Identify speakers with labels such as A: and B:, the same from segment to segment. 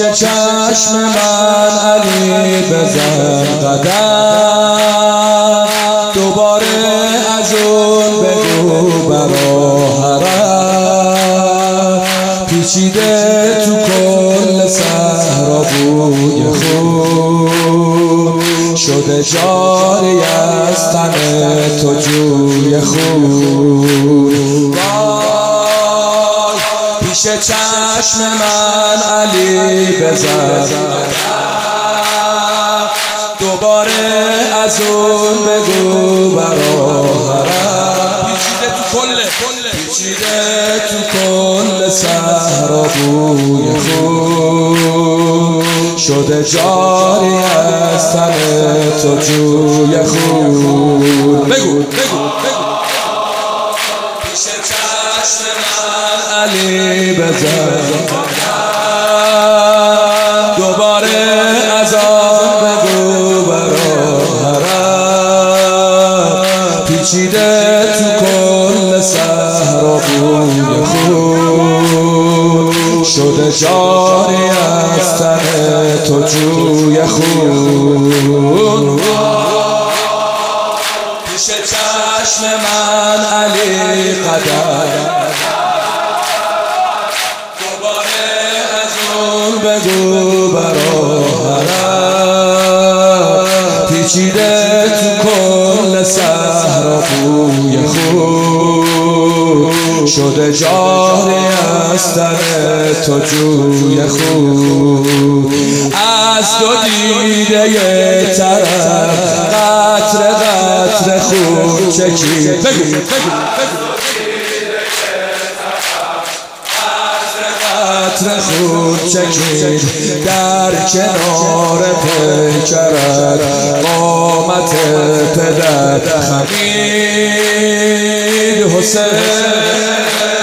A: چشم من علی بزن قدم، دوباره از اون بگو برا حرم، پیچیده تو کل صحرا بوی خون، شده جاری از تن تو جوی خون. پیش چشم من علی بزن، دوباره از اون بگو برا حرم، پیچیده تو کل صحرا بوی خون، شده جاری از تن تو جوی خون. بگو پیش چشم من علی بزن، دوباره از آن بگو برا حرم، پیچیده تو کل صحرا بوی خون، شده جاری از تن تو جوی خون. پیش چشم من علی قدم، بگو برا حرم، پیچیده تو کل صحرا بوی خون، شده جاری از تن تو جوی خون. از دو دیده طرف قطره قطره خون چکید. بگو قطره خون چکید در کنار پیکرت، قامت پدر خمید حسین.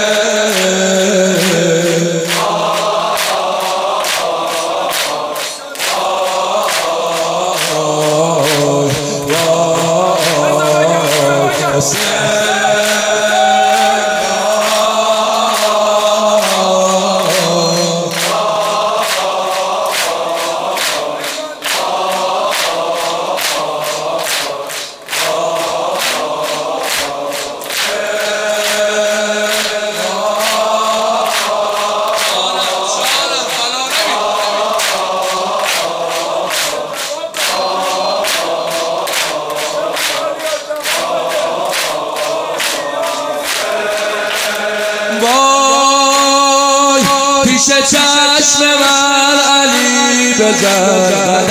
A: پیش چشم من علی بزن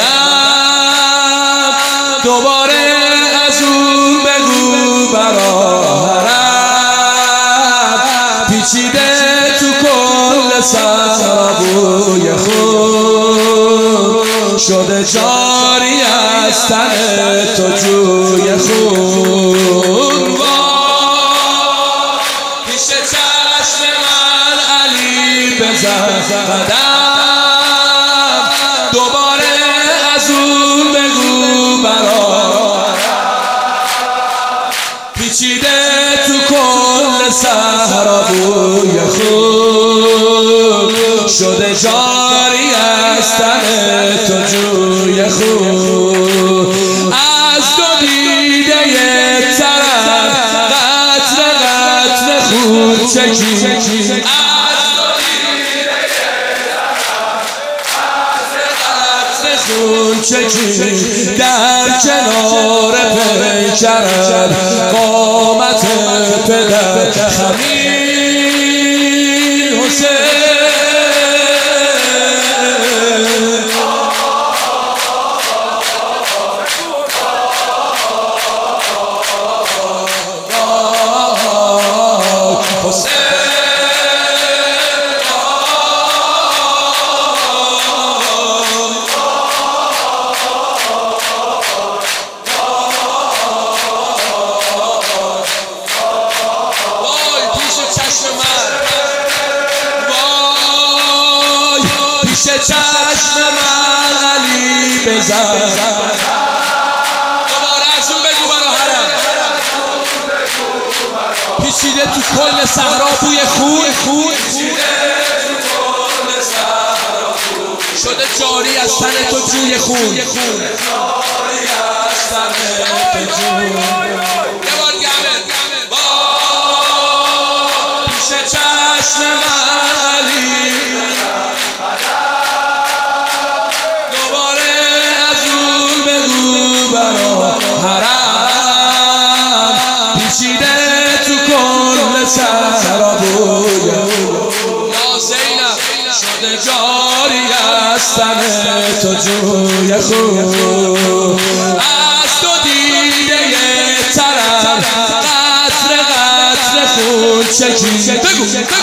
A: قدم، دوباره از اون بگو برا حرم، پیچیده تو کل صحرا بوی خون، شده جاری از تن تو جوی خون. پیش چشم من علی بزن قدم، دوباره از اون بگو برا پیچیده تو کل صحرا بوی خون، شده جاری از تن تو جوی خون. از دو دیده طرف قطره قطره خون چکید، خون چکید در کنار پیکرت، قامت پدر خمید حسین. چشم من علی بزن، دوباره از اون بگو برا حرم، پیچیده تو کل صحرا بوی خون، جاری از تن تو جوی خون، جاری از تن تو جوی خون. یه بار گمه پیش چشم علی دوباره از اون بگو برا حرم پیچیده تو کل سرابوی یا زینب شده جاری از تن تو جوی خون. از تو دیده یه طرف قطر قطر خون چکید. بگو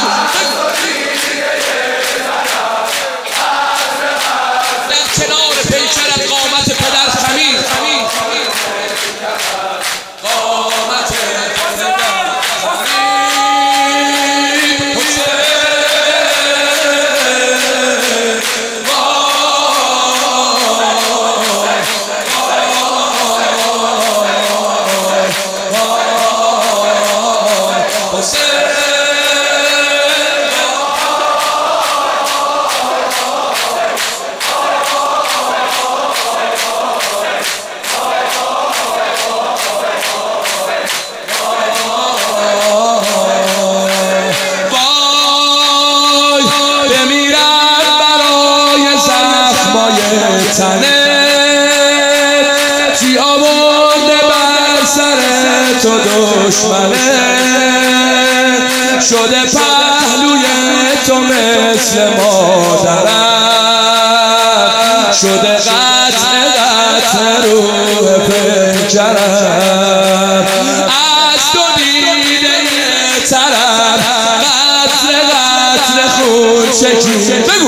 A: در کنار پیکرت قامت پدر خمیر، قامت پدر تنه چی آورده بر سر تو دشمنه شده پهلوی تو مثل مادرم شده قطع روح پیکرم. از تو دیده یه طرف قطر خون چکید. بگو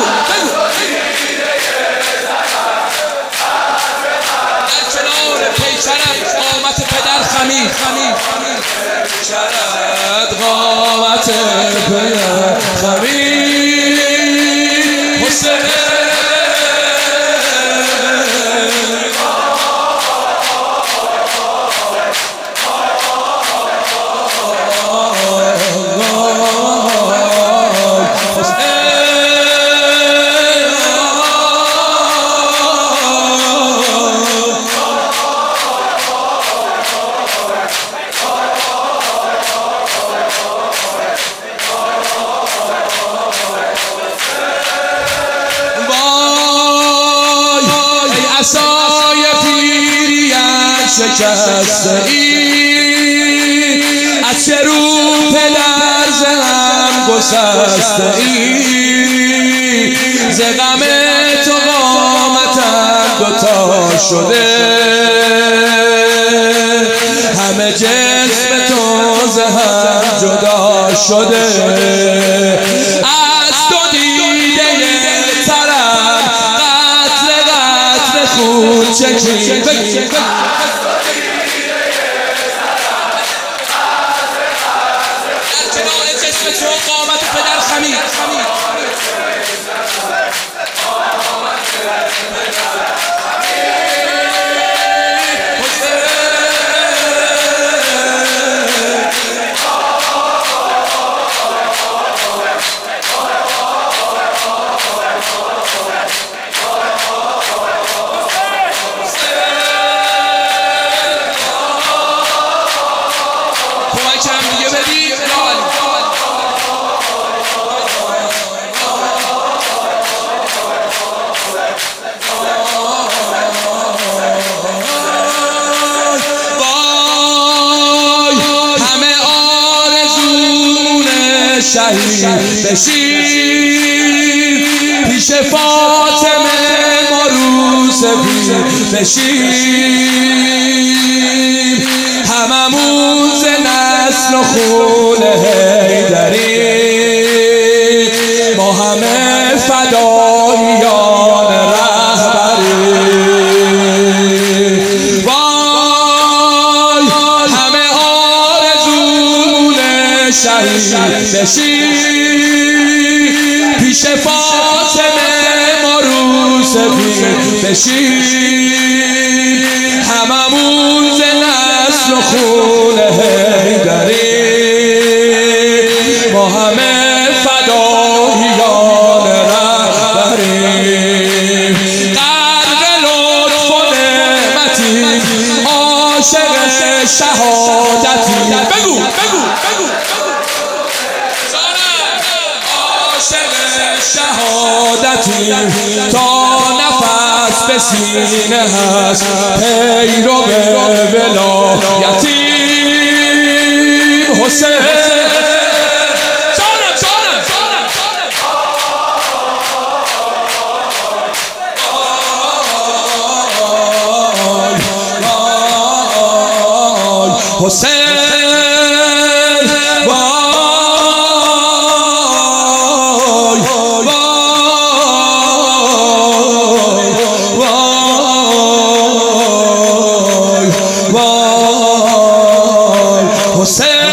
A: قامت پدر خمیر، شرد قامت پدر خمیر حسین عصای پیریم شکسته ای از چه رو پدر زنم گسسته ای ز غم تو قامتم دوتا شده همه جسم تو ز هم جدا شده. از تو دیده طرف خون چکید. در کنار جسم تو قامت پدر خمیر شهید بشی پیش فاطمه ما رو سفید بشی هممون ز نسل و خون حیدری ما همه فدایان رهبری. وای همه آرزون شهید بشی پیش فاطمه ما رو سفید بشی هممون ز نسل و خون حیدری ما همه فدایان رهبری. تا نفس به سینه هست پیرو ولایتیم حسین. حسین وای وای وای حسین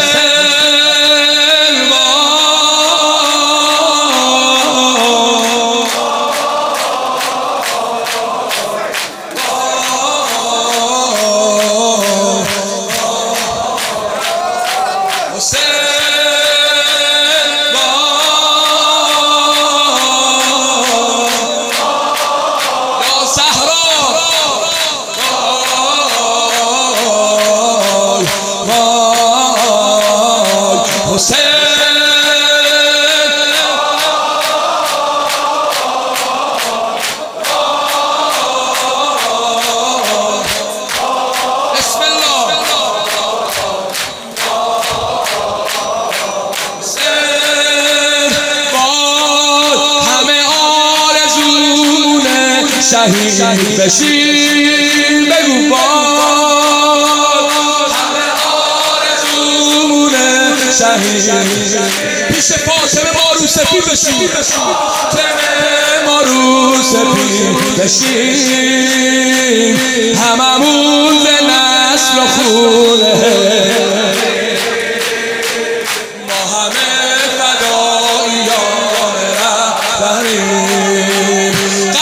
A: شهید بشیم بگو باد همه آرزومونه شهید پیش فاطمه ما رو سپید بشیم ما رو سپید بشیم هممون به نسل و خونه ما همه فداییان رهبریم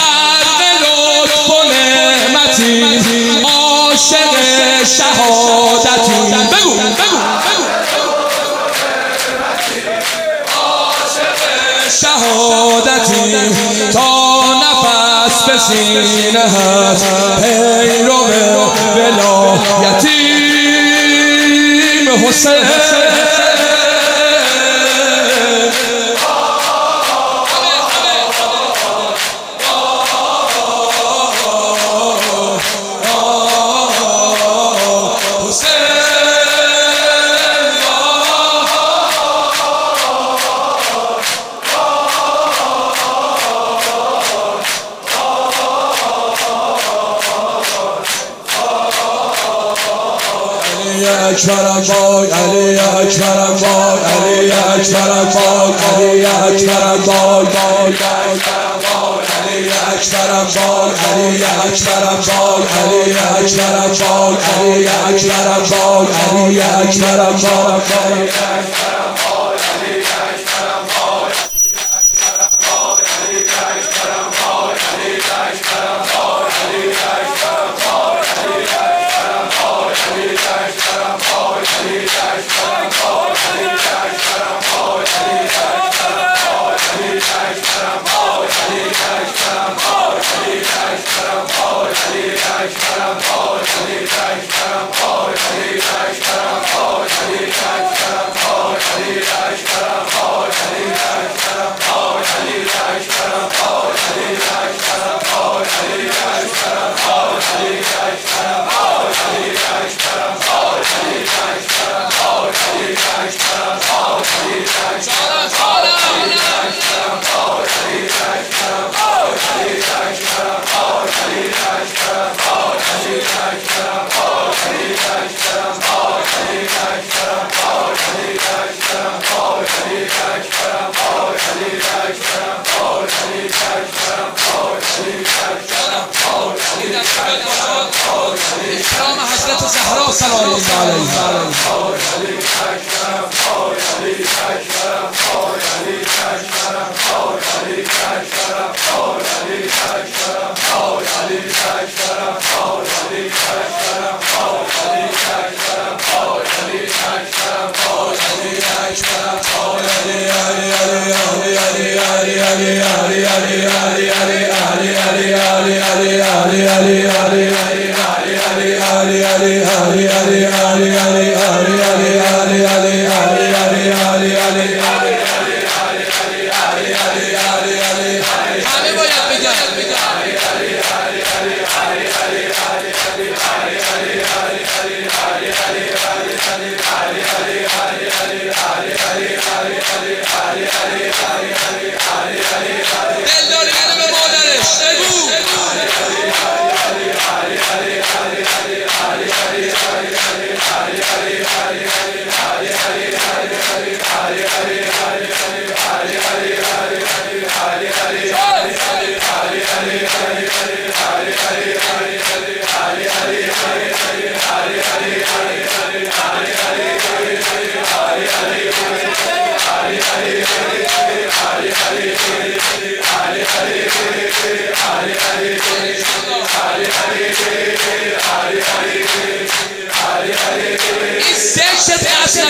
A: عاشق شهادتی بگو عاشق شهادتی تا نفس به سینه هست پیرو ولایتیم حسین. اکبرم وای علی اکبرم وای علی اکبرم وای علی اکبرم وای علی اکبرم وای علی اکبرم وای علی اکبرم وای علی اکبرم وای علی اکبرم وای اکرام حضرت زهرا سلام الله علیها. همه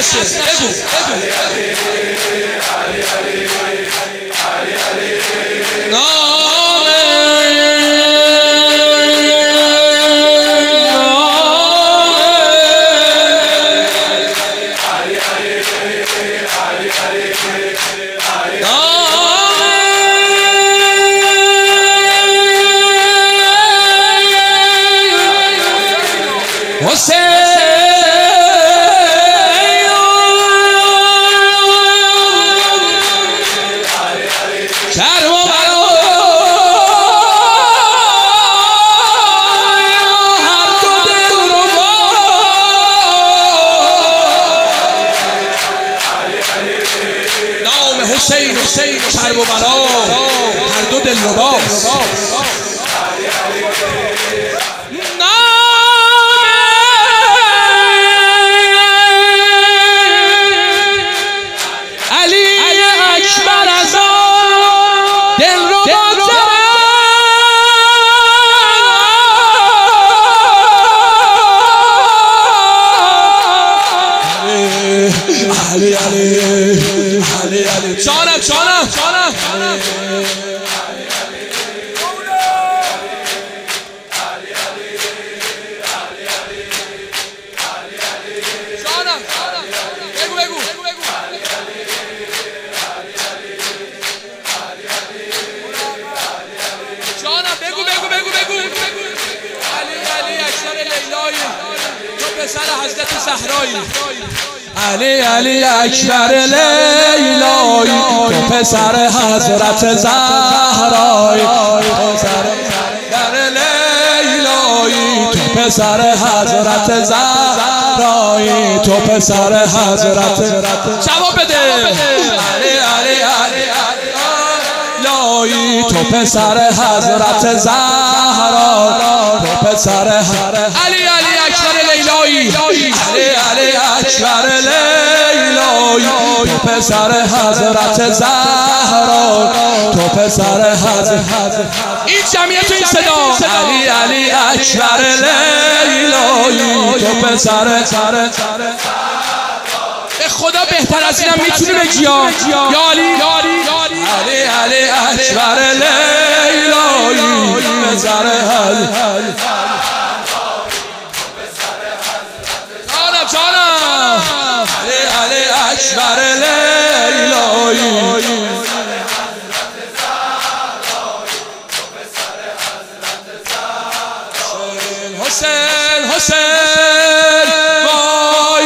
A: نشه. بگو حسین کرب و بلا هر دو دلرباست. علی اکبر از دلربا علی جانم بگو علی اکبر لیلایی تو پسر حضرت زهرایی. علی اکبر لیلایی تو پسر حضرت زهرایی. تو پسر حضرت زهرایی. تو پسر حضرت جواب بده. علی تو پسر حضرت زهرا. تو پسر علی اکبر لیلایی. علی اکبر لیلایی تو پسر حضرت زهرا. تو پسر حضرت این جمعیت این صدا. علی اکبر لیلایی تو پسر به خدا بهتر از اینم میتونی بگی یا علی اکبر لیلایی پسر علی اکبر لیلایی حسین وای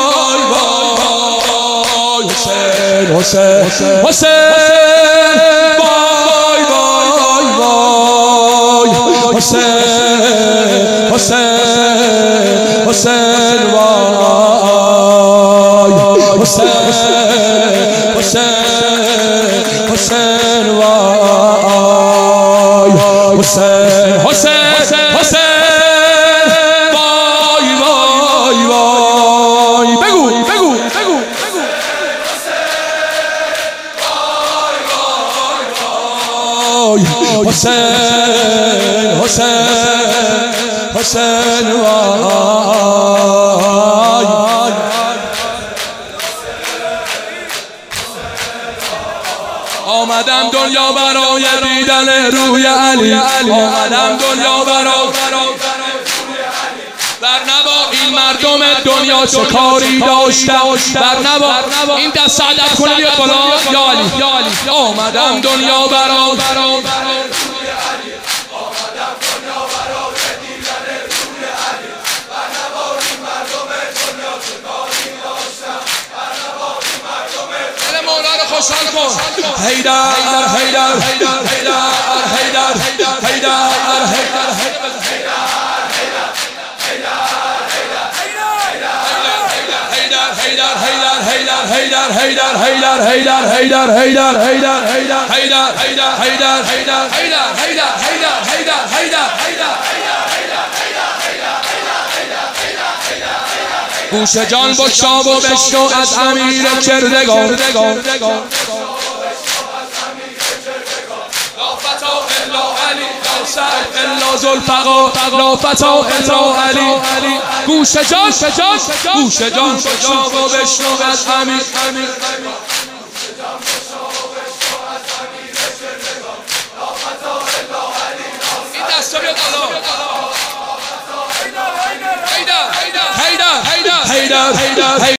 A: حسین وای حسین حسین آمدم دنیا برای دیدن روی علی. آمدم دنیا برای برنوا این مردم دنیا چه کاری داشتن. برنوا این دست عدد کنه بیاد بالا یا علی. آمدم دنیا برای خوشحال کن. حیدر گوش جان بگشا و بشنو از امیر کردگار. لا فتا الا علی، لا الا ذوالفقار لا فتا الا علی گوش جان بشنو و بشنو از امیر این دستا بیاد حیدر